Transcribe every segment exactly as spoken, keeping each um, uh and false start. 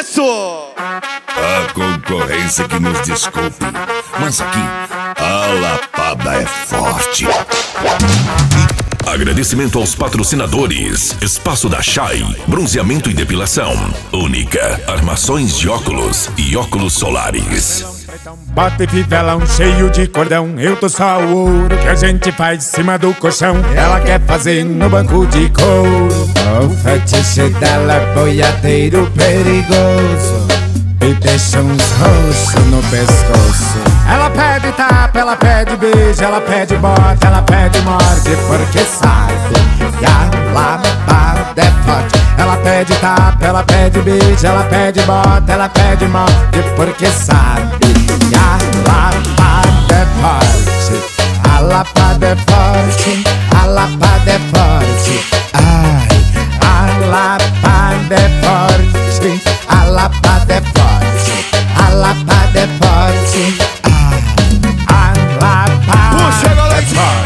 Isso! A concorrência que nos desculpe, mas aqui a lapada é forte. Agradecimento aos patrocinadores: Espaço da Shai, bronzeamento e depilação. Única, armações de óculos e óculos solares. Bota fivelão cheio de cordão, eu tô só o ouro que a gente faz em cima do colchão. Ela quer fazer no banco de couro. O fetiche dela é boiadeiro perigoso e deixa uns roxos no pescoço. Ela pede tapa, ela pede beijo, ela pede bota, ela pede morde, porque sabe que a lapada é forte. Ela pede tapa, ela pede beijo, ela pede bota, ela pede morde, porque sabe que a lapada é forte. A lapada é forte, a lapada é forte. Ai, a lapada é forte, a lapada é forte, a lapada é forte. Ai, a lapada Puxa, é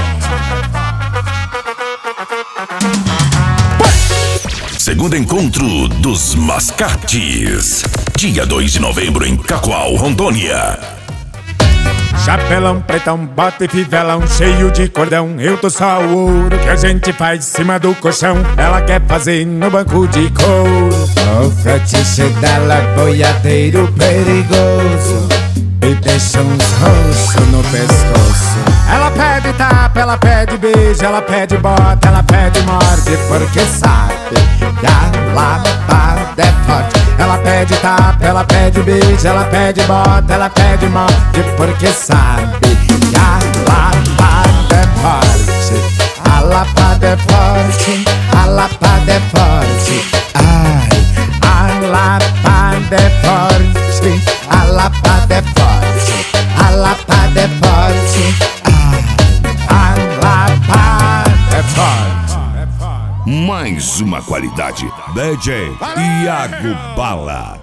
forte. Segundo encontro dos Mascates, dia dois de novembro em Cacoal, Rondônia. Chapelão, pretão, bota e fivelão cheio de cordão. Eu tô só o ouro que a gente faz em cima do colchão. Ela quer fazer no banco de couro. O fetiche dela é boiadeiro perigoso e deixa uns roxos no pescoço. Ela pede tapa, ela pede beijo, ela pede bota, ela pede morde, porque sabe que a lapada é forte. Ela pede tapa, ela pede beijo, ela pede bota, ela pede morde, porque sabe que a lapada é forte. A lapada é forte, a lapada é forte. Ai, a lapada é forte, a lapada é forte, a lapada é forte. Ai, a lapada é forte. Mais uma qualidade. D J Iago Bala.